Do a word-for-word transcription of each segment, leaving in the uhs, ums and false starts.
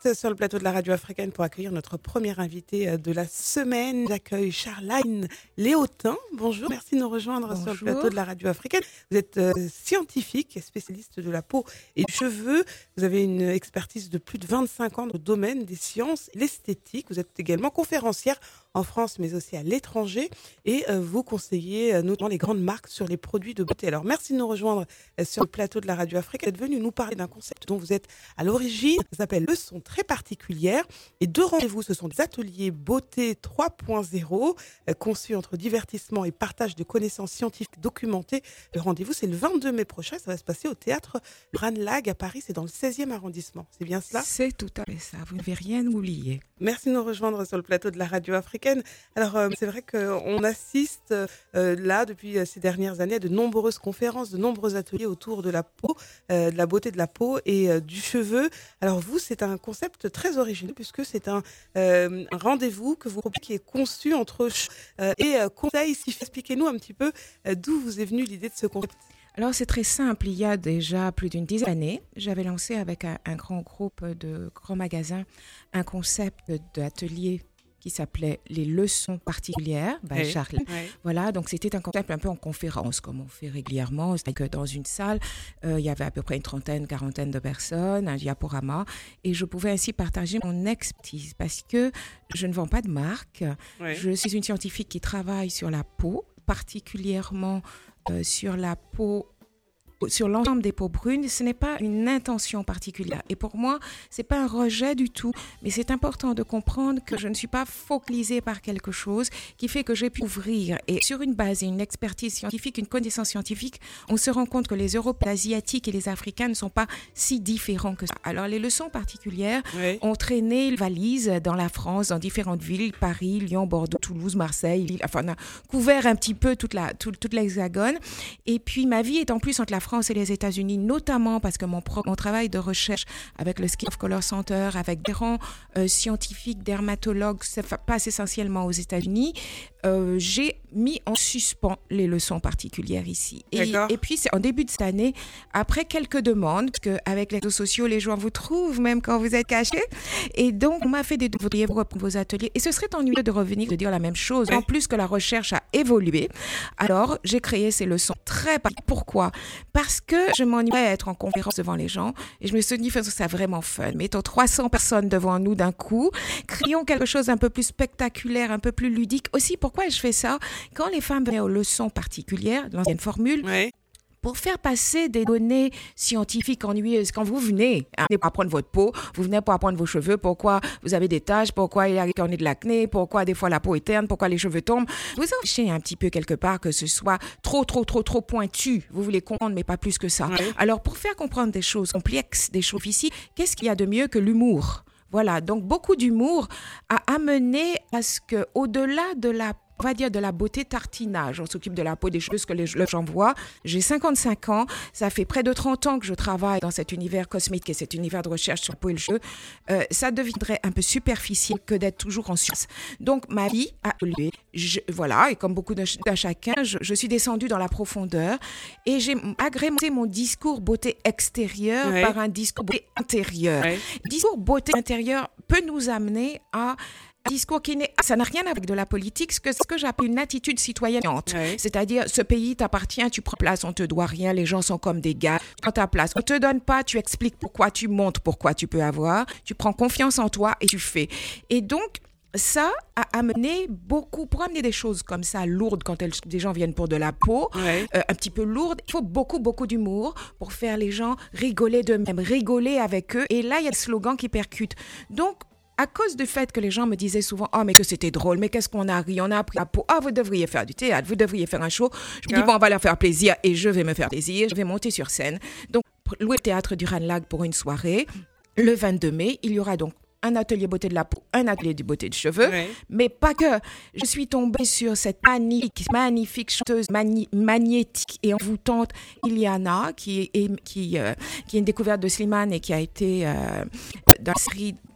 direct sur le plateau de la radio africaine pour accueillir notre première invitée de la semaine. J'accueille Charline Léotin. Bonjour, merci de nous rejoindre Bonjour. Sur le plateau de la radio africaine. Vous êtes euh, scientifique et spécialiste de la peau et du cheveu. Vous avez une expertise de plus de vingt-cinq ans dans le domaine des sciences et l'esthétique. Vous êtes également conférencière en France, mais aussi à l'étranger. Et euh, vous conseillez euh, notamment les grandes marques sur les produits de beauté. Alors, merci de nous rejoindre euh, sur le plateau de la radio africaine. Vous êtes venu nous parler d'un concept dont vous êtes à l'origine. Ça s'appelle Leçons très particulières. Et deux rendez-vous, ce sont des ateliers beauté trois point zéro, euh, conçus entre divertissement et partage de connaissances scientifiques documentées. Le rendez-vous, c'est le vingt-deux mai prochain. Ça va se passer au théâtre Ranelagh à Paris. C'est dans le seizième arrondissement. C'est bien cela ? C'est tout à fait ça. Vous n'avez rien oublié. Merci de nous rejoindre sur le plateau de la radio africaine. Alors, euh, c'est vrai qu'on assiste euh, là, depuis euh, ces dernières années, à de nombreuses conférences, de nombreux ateliers autour de la peau, euh, de la beauté de la peau et euh, du cheveu. Alors, vous, c'est un concept très original puisque c'est un, euh, un rendez-vous que vous qui est conçu entre euh, et euh, conseil. Expliquez-nous un petit peu euh, d'où vous est venue l'idée de ce concept. Alors, c'est très simple. Il y a déjà plus d'une dizaine d'années, j'avais lancé avec un, un grand groupe de grands magasins un concept d'atelier qui s'appelait les leçons particulières by oui, Charles. Oui. Voilà, donc c'était un concept un peu en conférence, comme on fait régulièrement. C'est que dans une salle, euh, il y avait à peu près une trentaine, quarantaine de personnes, un diaporama, et je pouvais ainsi partager mon expertise parce que je ne vends pas de marque. Oui. Je suis une scientifique qui travaille sur la peau, particulièrement euh, sur la peau sur l'ensemble des peaux brunes. Ce n'est pas une intention particulière. Et pour moi, ce n'est pas un rejet du tout, mais c'est important de comprendre que je ne suis pas focalisée par quelque chose qui fait que j'ai pu ouvrir. Et sur une base et une expertise scientifique, une connaissance scientifique, on se rend compte que les Européens, les Asiatiques et les Africains ne sont pas si différents que ça. Alors, les leçons particulières oui. ont traîné une valise dans la France, dans différentes villes, Paris, Lyon, Bordeaux, Toulouse, Marseille, Lille. Enfin, on a couvert un petit peu toute, la, toute, toute l'hexagone. Et puis, ma vie est en plus entre la France et les États-Unis, notamment parce que mon, pro- mon travail de recherche avec le Skin of Color Center, avec des rangs euh, scientifiques, dermatologues, se passe essentiellement aux États-Unis, euh, j'ai mis en suspens les leçons particulières ici. Et, et puis, c'est en début de cette année, après quelques demandes, parce qu'avec les réseaux sociaux, les gens vous trouvent même quand vous êtes cachés. Et donc, on m'a fait des devoirs pour vos ateliers. Et ce serait ennuyeux de revenir, de dire la même chose, en plus que la recherche a évolué. Alors, j'ai créé ces leçons très... Pourquoi ? Parce que je m'ennuyais à être en conférence devant les gens. Et je me suis dit, faisons ça vraiment fun. Mettons trois cents personnes devant nous d'un coup. Créons quelque chose d'un peu plus spectaculaire, un peu plus ludique. Aussi, pourquoi je fais ça ? Quand les femmes venaient aux leçons particulières, l'ancienne formule, oui. pour faire passer des données scientifiques ennuyeuses, quand vous venez, hein, vous venez pour apprendre votre peau, vous venez pour apprendre vos cheveux, pourquoi vous avez des taches, pourquoi il y a de l'acné, pourquoi des fois la peau est terne, pourquoi les cheveux tombent. Vous en fichez un petit peu quelque part que ce soit trop, trop, trop, trop pointu. Vous voulez comprendre, mais pas plus que ça. Oui. Alors, pour faire comprendre des choses complexes, des choses ici, qu'est-ce qu'il y a de mieux que l'humour ? Voilà, donc beaucoup d'humour a amené à ce qu'au-delà de la on va dire de la beauté tartinage. On s'occupe de la peau, des cheveux, ce que les gens voient. J'ai cinquante-cinq ans. Ça fait près de trente ans que je travaille dans cet univers cosmétique et cet univers de recherche sur la peau et le cheveu. Euh, ça deviendrait un peu superficiel que d'être toujours en science. Donc, ma vie a évolué. Je, voilà, et comme beaucoup de, de chacun, je, je suis descendue dans la profondeur et j'ai agrémenté mon discours beauté extérieure oui. par un discours beauté intérieure. Oui. Discours beauté intérieure peut nous amener à discours qui n'est, ça n'a rien à voir avec de la politique, ce que, ce que j'appelle une attitude citoyenne. Oui. C'est-à-dire, ce pays t'appartient, tu prends place, on te doit rien, les gens sont comme des gars, tu prends ta place. On te donne pas, tu expliques pourquoi, tu montres pourquoi tu peux avoir, tu prends confiance en toi et tu fais. Et donc, ça a amené beaucoup, pour amener des choses comme ça lourdes quand elles, des gens viennent pour de la peau, ouais. euh, un petit peu lourdes, il faut beaucoup, beaucoup d'humour pour faire les gens rigoler d'eux-mêmes, rigoler avec eux. Et là, il y a le slogan qui percute. Donc, à cause du fait que les gens me disaient souvent « Oh, mais que c'était drôle, mais qu'est-ce qu'on a ri, on a appris la peau. Ah, oh, vous devriez faire du théâtre, vous devriez faire un show. » Je me dis « Bon, on va leur faire plaisir et je vais me faire plaisir. Je vais monter sur scène. » Donc, louer le théâtre du Ranelagh pour une soirée. Le vingt-deux mai, il y aura donc un atelier beauté de la peau, un atelier de beauté de cheveux, oui. mais pas que. Je suis tombée sur cette magnifique, magnifique chanteuse mani- magnétique et envoûtante Iliana, qui est, qui, euh, qui est une découverte de Slimane et qui a été euh, dans la série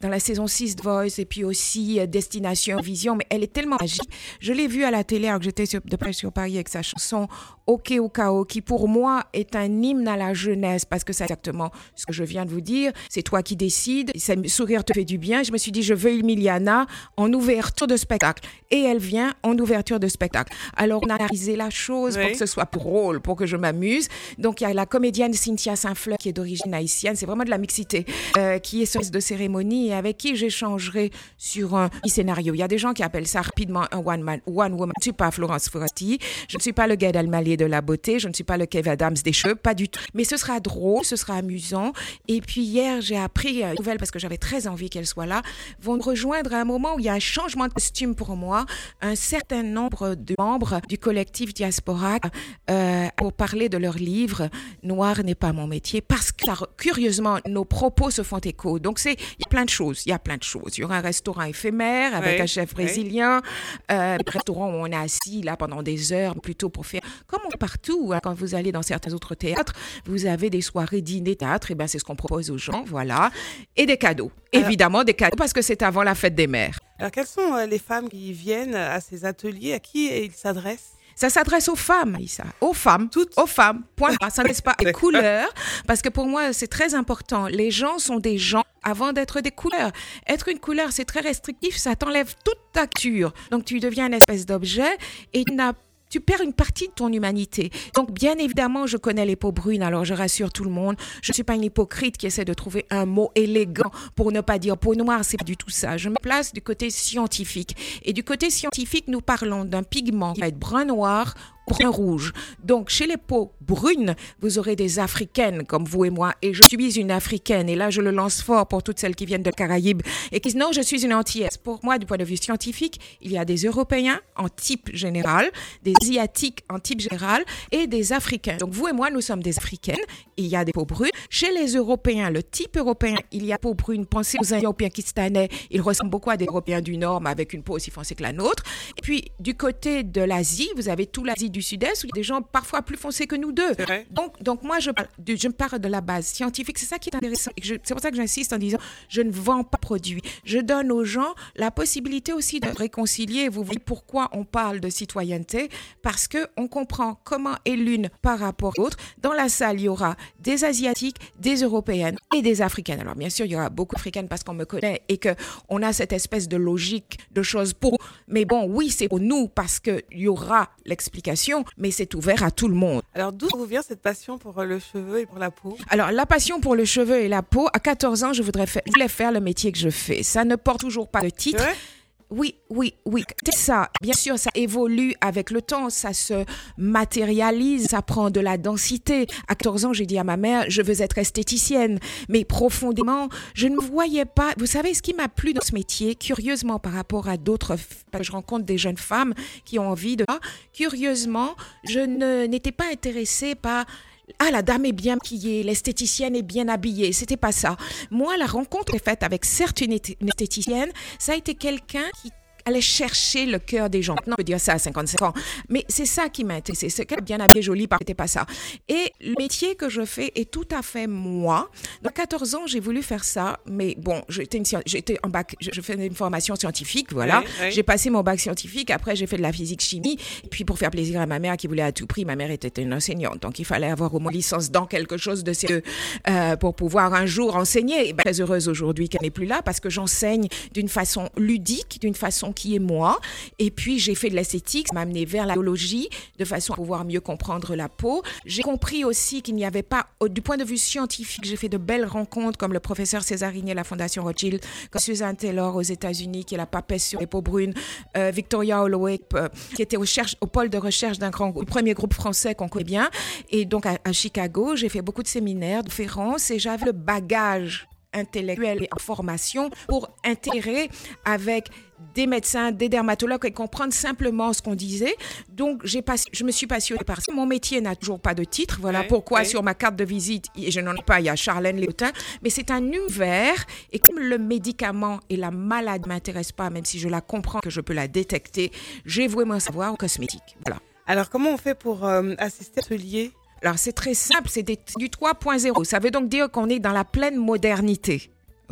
dans la saison six de Voice et puis aussi euh, Destination Vision, mais elle est tellement magique. Je l'ai vue à la télé alors que j'étais sur, de près sur Paris avec sa chanson OK au chaos, qui pour moi est un hymne à la jeunesse, parce que c'est exactement ce que je viens de vous dire. C'est toi qui décides, ça, sourire te fait du bien. Je me suis dit, je veux Emiliana en ouverture de spectacle. Et elle vient en ouverture de spectacle. Alors, on a analysé la chose oui. pour que ce soit drôle, pour que je m'amuse. Donc, il y a la comédienne Cynthia Saint-Fleur, qui est d'origine haïtienne. C'est vraiment de la mixité, euh, qui est sur de cérémonie et avec qui j'échangerai sur un scénario. Il y a des gens qui appellent ça rapidement un one-man, one-woman. Je ne suis pas Florence Foresti, je ne suis pas le Gad Elmaleh de la beauté, je ne suis pas le Kev Adams des cheveux, pas du tout. Mais ce sera drôle, ce sera amusant. Et puis hier, j'ai appris une nouvelle parce que j'avais très envie qu'elle soit là. Vont me rejoindre à un moment où il y a un changement de costume pour moi, un certain nombre de membres du collectif Diaspora euh, pour parler de leur livre Noir n'est pas mon métier, parce que curieusement, nos propos se font écho. Donc c'est, il y a plein de choses, il y a plein de choses. Il y aura un restaurant éphémère avec oui, un chef brésilien, oui. euh, un restaurant où on est assis là pendant des heures, plutôt pour faire comme on fait partout. Hein, quand vous allez dans certains autres théâtres, vous avez des soirées dîner théâtre, et ben c'est ce qu'on propose aux gens, voilà, et des cadeaux. Alors, évidemment des cadeaux parce que c'est avant la fête des mères. Alors quelles sont euh, les femmes qui viennent à ces ateliers, à qui ils s'adressent? Ça s'adresse aux femmes, Aïssa. Aux femmes. Toutes. Aux femmes. Point. Ça ne s'adresse pas aux couleurs. Parce que pour moi, c'est très important. Les gens sont des gens avant d'être des couleurs. Être une couleur, c'est très restrictif. Ça t'enlève toute ta culture. Donc, tu deviens une espèce d'objet et tu n'as tu perds une partie de ton humanité. Donc, bien évidemment, je connais les peaux brunes, alors je rassure tout le monde. Je ne suis pas une hypocrite qui essaie de trouver un mot élégant pour ne pas dire peau noire, c'est pas du tout ça. Je me place du côté scientifique. Et du côté scientifique, nous parlons d'un pigment qui va être brun-noir, brun-rouge. Donc, chez les peaux brunes, vous aurez des Africaines comme vous et moi. Et je suis une Africaine. Et là, je le lance fort pour toutes celles qui viennent de Caraïbes et qui disent non, je suis une Antillaise. Pour moi, du point de vue scientifique, il y a des Européens en type général, des Asiatiques en type général et des Africains. Donc, vous et moi, nous sommes des Africaines. Il y a des peaux brunes. Chez les Européens, le type européen, il y a peau brune. Pensez aux Indiens pakistanais. Ils ressemblent beaucoup à des Européens du Nord, mais avec une peau aussi foncée que la nôtre. Et puis, du côté de l'Asie, vous avez tout l'Asie du Sud-Est où il y a des gens parfois plus foncés que nous deux. Donc, donc moi, je parle, de, je parle de la base scientifique. C'est ça qui est intéressant. Et je, c'est pour ça que j'insiste en disant, je ne vends pas produit. Je donne aux gens la possibilité aussi de réconcilier. Vous voyez pourquoi on parle de citoyenneté? Parce qu'on comprend comment est l'une par rapport à l'autre. Dans la salle, il y aura des Asiatiques, des Européennes et des Africaines. Alors, bien sûr, il y aura beaucoup d'Africaines parce qu'on me connaît et qu'on a cette espèce de logique de choses pour. Mais bon, oui, c'est pour nous parce qu'il y aura l'explication, mais c'est ouvert à tout le monde. Alors, d'où vous vient cette passion pour le cheveu et pour la peau? Alors, la passion pour le cheveu et la peau, à quatorze ans, je voudrais faire, je voulais faire le métier que je fais. Ça ne porte toujours pas de titre. C'est vrai? Oui, oui, oui. C'est ça. Bien sûr, ça évolue avec le temps, ça se matérialise, ça prend de la densité. À quatorze ans, j'ai dit à ma mère, je veux être esthéticienne. Mais profondément, je ne voyais pas... Vous savez, ce qui m'a plu dans ce métier, curieusement par rapport à d'autres... Je rencontre des jeunes femmes qui ont envie de... Curieusement, je ne, n'étais pas intéressée par... Ah, la dame est bien maquillée, l'esthéticienne est bien habillée. C'était pas ça. Moi, la rencontre est faite avec certes une, une esthéticienne. Ça a été quelqu'un qui allait chercher le cœur des gens. Non, je peux dire ça à cinquante-cinq ans. Mais c'est ça qui m'a intéressée. C'est qu'elle est bien habillée, jolie, c'était pas ça. Et le métier que je fais est tout à fait moi. Dans quatorze ans, j'ai voulu faire ça. Mais bon, j'étais, une, j'étais en bac, je, je faisais une formation scientifique, voilà. Oui, oui. J'ai passé mon bac scientifique. Après, j'ai fait de la physique-chimie. Et puis, pour faire plaisir à ma mère qui voulait à tout prix, ma mère était une enseignante. Donc, il fallait avoir au moins licence dans quelque chose de ces deux euh, pour pouvoir un jour enseigner. Et ben, très heureuse aujourd'hui qu'elle n'est plus là parce que j'enseigne d'une façon ludique, d'une façon qui est moi. Et puis, j'ai fait de l'esthétique, ça m'a amené vers la biologie, de façon à pouvoir mieux comprendre la peau. J'ai compris aussi qu'il n'y avait pas, du point de vue scientifique, j'ai fait de belles rencontres comme le professeur Césarini à la Fondation Rothschild, comme Suzanne Taylor aux États-Unis, qui est la papesse sur les peaux brunes, euh, Victoria Holloway, euh, qui était au, cherche, au pôle de recherche d'un grand groupe, le premier groupe français qu'on connaît bien. Et donc, à, à Chicago, j'ai fait beaucoup de séminaires, de conférences, et j'avais le bagage intellectuelle et en formation pour intégrer avec des médecins, des dermatologues et comprendre simplement ce qu'on disait. Donc, j'ai pas, je me suis passionnée par ça. Mon métier n'a toujours pas de titre. Voilà oui, pourquoi oui. Sur ma carte de visite, et je n'en ai pas, il y a Charlène Léotin. Mais c'est un univers. Et comme le médicament et la maladie ne m'intéressent pas, même si je la comprends, que je peux la détecter, j'ai voué mon savoir en cosmétique. Voilà. Alors, comment on fait pour euh, assister à l'atelier ? Alors, c'est très simple, c'est des, du trois point zéro. Ça veut donc dire qu'on est dans la pleine modernité.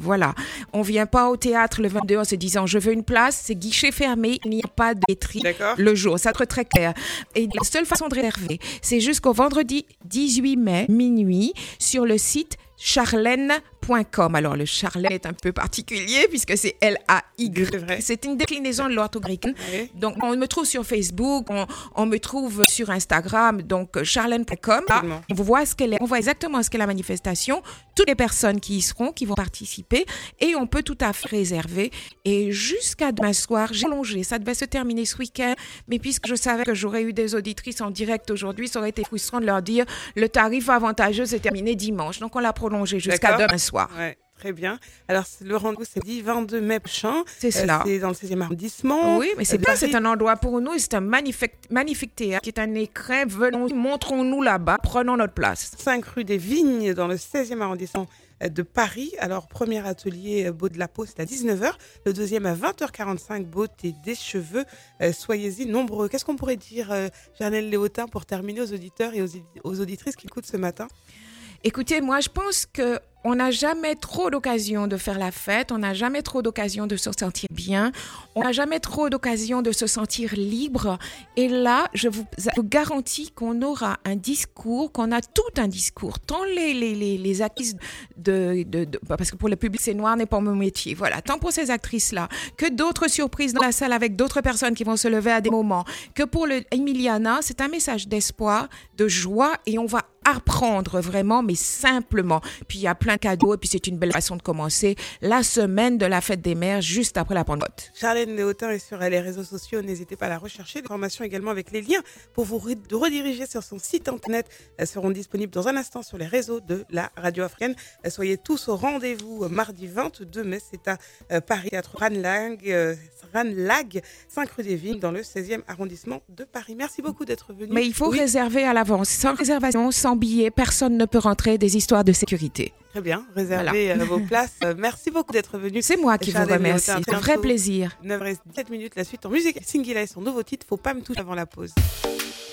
Voilà. On ne vient pas au théâtre le vingt-deux en se disant je veux une place, c'est guichet fermé, il n'y a pas de billetterie le jour. Ça va être très clair. Et la seule façon de réserver, c'est jusqu'au vendredi dix-huit mai, minuit, sur le site charlène point com. Alors, le Charlène est un peu particulier puisque c'est L A Y. C'est, c'est une déclinaison de l'orthographe. Oui. Donc, on me trouve sur Facebook, on, on me trouve sur Instagram, donc charlène point com. Là, on voit ce qu'elle est, on voit exactement ce qu'est la manifestation, toutes les personnes qui y seront, qui vont participer, et on peut tout à fait réserver. Et jusqu'à demain soir, j'ai prolongé. Ça devait se terminer ce week-end, mais puisque je savais que j'aurais eu des auditrices en direct aujourd'hui, ça aurait été frustrant de leur dire le tarif avantageux s'est terminé dimanche. Donc, on l'a prolongé jusqu'à D'accord. demain soir. Ouais, très bien. Alors, le rendez-vous, c'est dit vingt-deux mai prochain. C'est cela. Euh, c'est dans le seizième arrondissement. Oui, mais c'est bien, c'est un endroit pour nous. C'est un magnifique, magnifique théâtre qui est un écrin. Venons, montrons-nous là-bas, prenons notre place. cinq rue des Vignes, dans le seizième arrondissement de Paris. Alors, premier atelier Beau de la peau, c'est à dix-neuf heures. Le deuxième à vingt heures quarante-cinq, beauté des cheveux. Euh, soyez-y nombreux. Qu'est-ce qu'on pourrait dire, euh, Jeannelle Léotin, pour terminer aux auditeurs et aux, aux auditrices qui écoutent ce matin? Écoutez, moi, je pense que on n'a jamais trop d'occasion de faire la fête, on n'a jamais trop d'occasion de se sentir bien, on n'a jamais trop d'occasion de se sentir libre. Et là, je vous, je vous garantis qu'on aura un discours, qu'on a tout un discours, tant les, les, les, les actrices de, de, de... Parce que pour le public, c'est noir n'est pas mon métier. Voilà, tant pour ces actrices-là, que d'autres surprises dans la salle avec d'autres personnes qui vont se lever à des moments, que pour le Emiliana, c'est un message d'espoir, de joie, et on va apprendre vraiment, mais simplement. Puis il y a plein de cadeaux, et puis c'est une belle façon de commencer la semaine de la fête des mères, juste après la Pentecôte. Charlène Léotin est sur les réseaux sociaux, n'hésitez pas à la rechercher. Des informations également avec les liens pour vous rediriger sur son site internet. Elles seront disponibles dans un instant sur les réseaux de la radio africaine. Soyez tous au rendez-vous mardi vingt-deux mai, c'est à euh, Paris, théâtre Ranlag, euh, Ranlag, cinq rue des Vignes, dans le seizième arrondissement de Paris. Merci beaucoup d'être venu. Mais il faut oui. réserver à l'avance. Sans réservation, sans billet, personne ne peut rentrer. Des histoires de sécurité. Très bien, réservez voilà. vos places. Merci beaucoup d'être venu. C'est moi qui Charlène vous remercie. C'est un vrai plaisir. neuf heures dix-sept minutes, la suite en musique. Singila et son nouveau titre, Faut pas me toucher avant la pause.